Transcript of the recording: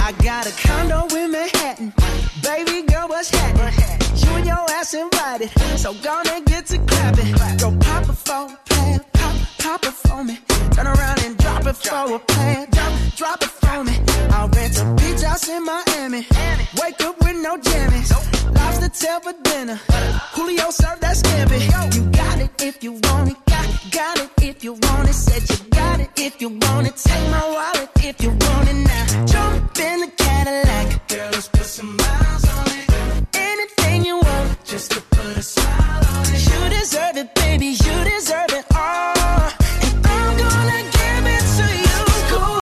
I got a condo in Manhattan. Baby girl, what's happening? You and your ass invited, so gonna get to clapping. Go pop it for a plan, pop it for me. Turn around and drop it for a plan, drop it for me. I'll rent a beach house in Miami. Wake up with no jammies. Lobster tail for dinner. Julio served that scampi. You got it if you want it. Got it if you want it. Said you got it if you want it. Take my wallet if you want it now. Jump in the Cadillac. Girl, let's put some miles on it. Anything you want, just to put a smile on it. You deserve it, baby. You deserve it.